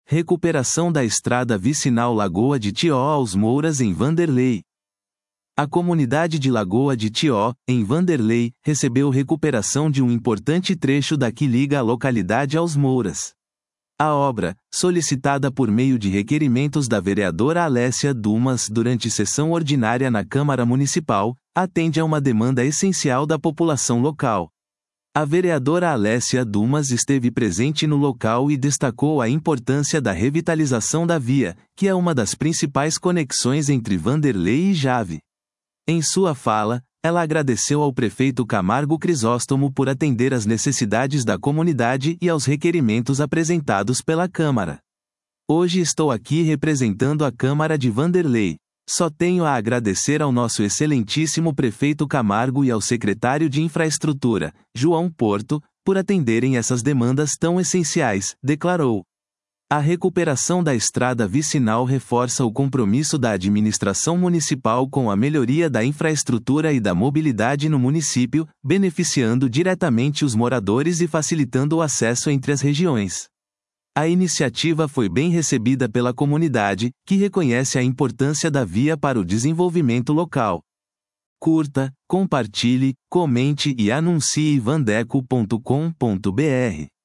Recuperação da estrada vicinal Lagoa de Tió aos Mouras em Vanderlei. A comunidade de Lagoa de Tió, em Vanderlei, recebeu recuperação de um importante trecho da que liga a localidade aos Mouras. A obra, solicitada por meio de requerimentos da vereadora Alessia Dumas durante sessão ordinária na Câmara Municipal, atende a uma demanda essencial da população local. A vereadora Alessia Dumas esteve presente no local e destacou a importância da revitalização da via, que é uma das principais conexões entre Vanderlei e Jave. Em sua fala, ela agradeceu ao prefeito Camargo Crisóstomo por atender às necessidades da comunidade e aos requerimentos apresentados pela Câmara. Hoje estou aqui representando a Câmara de Vanderlei. Só tenho a agradecer ao nosso excelentíssimo prefeito Camargo e ao secretário de Infraestrutura, João Porto, por atenderem essas demandas tão essenciais, declarou. A recuperação da estrada vicinal reforça o compromisso da administração municipal com a melhoria da infraestrutura e da mobilidade no município, beneficiando diretamente os moradores e facilitando o acesso entre as regiões. A iniciativa foi bem recebida pela comunidade, que reconhece a importância da via para o desenvolvimento local. Curta, compartilhe, comente e anuncie vandeco.com.br.